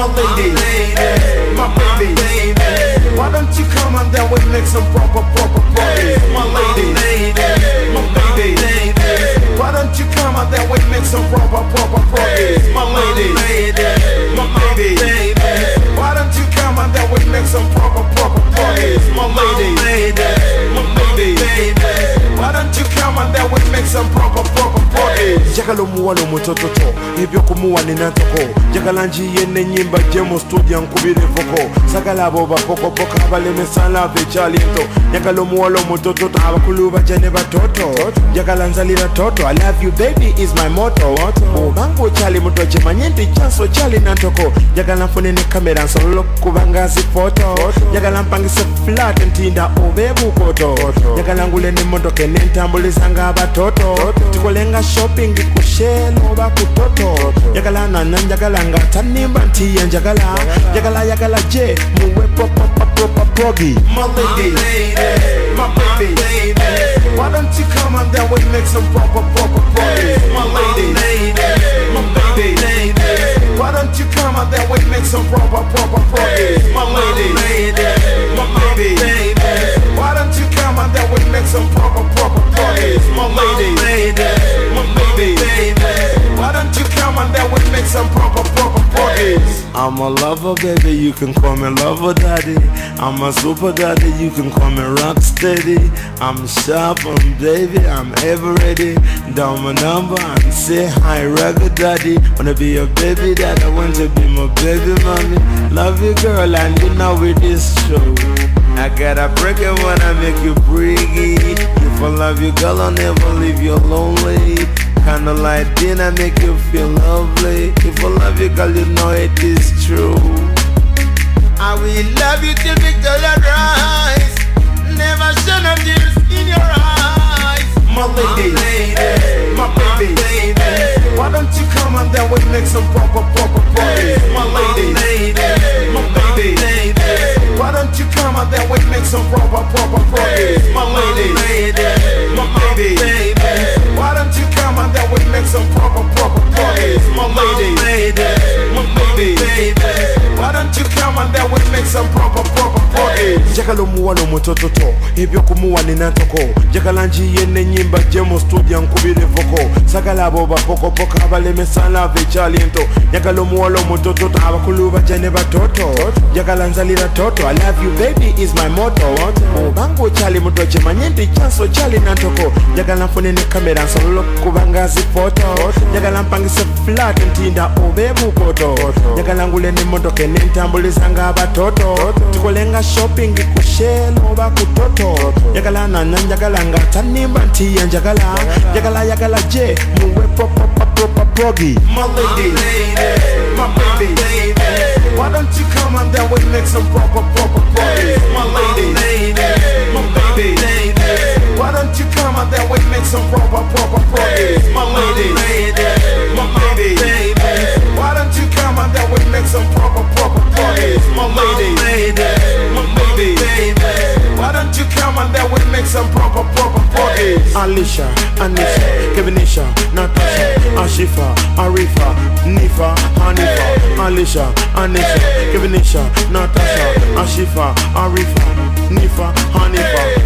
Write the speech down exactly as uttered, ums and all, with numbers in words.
lady, my baby. Why don't you come and then we make some proper, proper parties? My lady, my baby. Why don't you come and then we make some proper, proper parties? My lady, my baby. Why don't you come and then we make some proper, proper parties? My lady, my baby. Why don't you come and then we make some proper, proper parties? Jakalo muwalo mutototo, ebyo kumuwa ninatoko. Jakala njiye nenyimba jemo studio nkubire voko. Sakala abo bapoko poka baleme sala vechalinto. Jakalo muwalo mutototo, abakulu bajene batoto. Jakala nzalira toto, I love you baby is my motto. Bango chali mutoche manyenti chanso chali natoko. Jakala mfone ne kamera nsolo kubanga zi photo. Jakala mpangise flat ntinda obebu koto. Jakala ngule ne motoke nentambulizanga abatoto. Tikolenga shopping kushelo bakutoto. Jakala nana jakala ngata nimba ntiye jakala. Jakala jakala je muwe pop pop pop pop pogi. My lady, my baby. Why don't you come and then we make some proper proper parties? My lady, my baby. Why don't you come and then we make some proper proper parties? My lady, my baby. Why don't you come and then we make some proper proper parties? My lady, my baby. Why don't you come and then we make some proper proper parties? I'm a lover, baby, you can call me lover daddy. I'm a super daddy, you can call me rock steady. I'm sharp, I'm baby, I'm ever ready. Down my number and say hi, rugged daddy. Wanna be your baby dad, I want to be my baby mommy. Love you girl, and you know with this show I gotta break it when I make you breathe. If I love you girl, I'll never leave you lonely. Kinda like dinner, make you feel lovely. If I love you girl, you know it is true. I will love you till Victoria rise. Never shed no tears in your eyes. My lady, my baby. Why don't you come and then we make some proper proper parties? My lady, my baby. Why don't you come and then we make some proper proper parties? My lady, my baby. Why don't you come and then we make some proper proper parties? My lady, my baby. Why don't you come and then we make some proper proper parties? Jakalo muwalo mutototo, ebyo kumuwa ninatoko. Jakala njiye nenyimba jemo studio nkubire voko. Sakala abo bapoko poka baleme sala vechalinto. Jakalo muwalo mutototo, abakulu bajene batoto. Jakala nzalira toto, I love you baby is my motto. Bango chali mutoche manyenti chanso chali natoko. Jakala mfone ne kamera nsolo kubanga zi photo. Jakala mpangise flat ntinda obebu koto. Jakala ngule ne motoke nentambulizanga abatoto. Tikolenga shopping kushelo bakutoto. Jakala nana jakala ngata nimba ntiye jakala. Jakala jakala je muwe pop pop pop pop pogi. My lady, my baby. Why don't you come and then we make some proper proper parties? My lady, my baby. Why don't you come and then we make some proper proper parties? My lady, my baby. Why don't you come and then we make some proper proper parties? My lady, my baby. Why don't you come and then we make some proper proper parties? Alicia, Anisha, Kevinisha, Natasha, Ashifa, Arifa, Nifa, Hanifa. Alicia, Anisha, Kevinisha, Natasha, Ashifa, Arifa, Nifa, Hanifa.